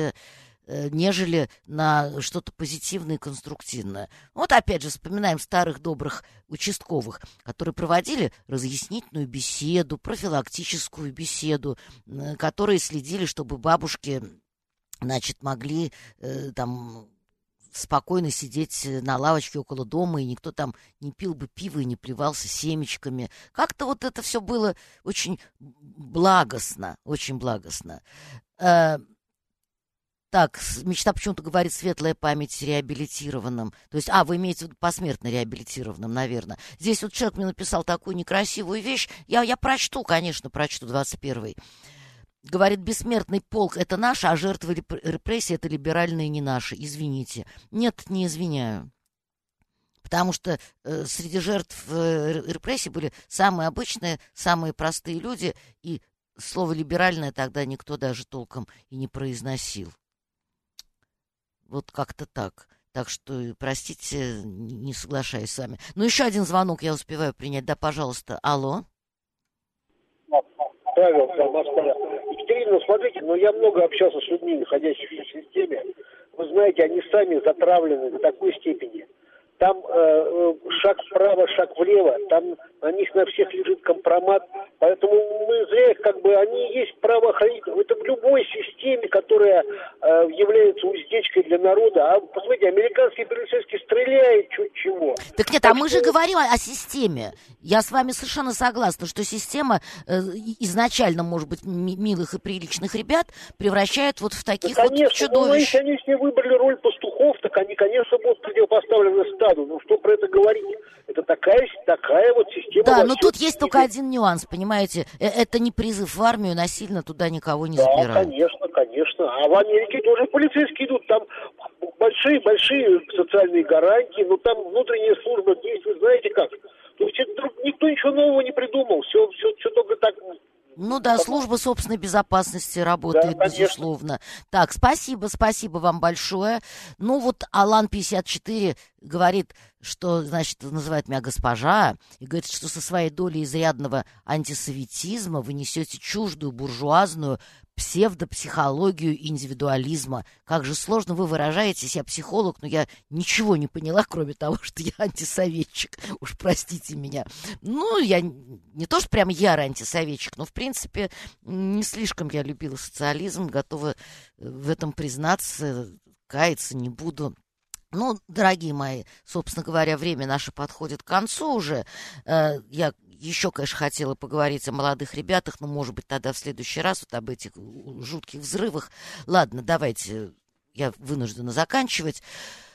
нежели на что-то позитивное и конструктивное. Вот опять же вспоминаем старых добрых участковых, которые проводили разъяснительную беседу, профилактическую беседу, которые следили, чтобы бабушки, значит, могли э, там спокойно сидеть на лавочке около дома, и никто там не пил бы пиво и не плевался семечками. Как-то вот это все было очень благостно, очень благостно. Э, Так, мечта почему-то говорит светлая память реабилитированным. То есть, а, вы имеете в виду посмертно реабилитированным, наверное. Здесь вот человек мне написал такую некрасивую вещь. Я, я прочту, конечно, прочту двадцать первый. Говорит, бессмертный полк — это наш, а жертвы репрессий — это либеральные не наши. Извините. Нет, не извиняю. Потому что э, среди жертв э, репрессий были самые обычные, самые простые люди. И слово «либеральное» тогда никто даже толком и не произносил. Вот как-то так. Так что, простите, не соглашаюсь с вами. Ну, еще один звонок я успеваю принять. Да, пожалуйста. Алло. Павел, Москва. Екатерина, смотрите, ну я много общался с людьми, находящимися в системе. Вы знаете, они сами затравлены до такой степени. Там э, шаг вправо, шаг влево, там на них на всех лежит компромат. Поэтому мы зря их, как бы, они есть правоохранители. Это в любой системе, которая э, является уздечкой для народа. А посмотрите, американские полицейские стреляют чуть чего. Так нет, так а мы что... же говорим о, о системе. Я с вами совершенно согласна, что система э, изначально, может быть, ми- милых и приличных ребят превращает вот в таких да, конечно, вот чудовищ. Ну, если они себе выбрали роль пастухов, так они, конечно, будут противопоставлены стаду. Ну, что про это говорить? Это такая, такая вот система. Да, но тут есть только один нюанс, понимаете? Это не призыв в армию, насильно туда никого не да, забирают. Да, конечно, конечно. А в Америке тоже полицейские идут, там большие-большие социальные гарантии, но там внутренняя служба действует, знаете как? То есть это, никто ничего нового не придумал, все, все, все только так... Ну да, служба собственной безопасности работает, Да, безусловно. Так, спасибо, спасибо вам большое. Ну вот Алан пятьдесят четыре говорит, что, значит, называет меня госпожа, и говорит, что со своей долей изрядного антисоветизма вы несете чуждую буржуазную псевдопсихологию индивидуализма. Как же сложно вы выражаетесь, я психолог, но я ничего не поняла, кроме того, что я антисоветчик. Уж простите меня. Ну, я не то, что прям ярый антисоветчик, но, в принципе, не слишком я любила социализм, готова в этом признаться, каяться не буду. Ну, дорогие мои, собственно говоря, время наше подходит к концу уже. Я еще, конечно, хотела поговорить о молодых ребятах, но, может быть, тогда в следующий раз вот об этих жутких взрывах. Ладно, давайте, я вынуждена заканчивать.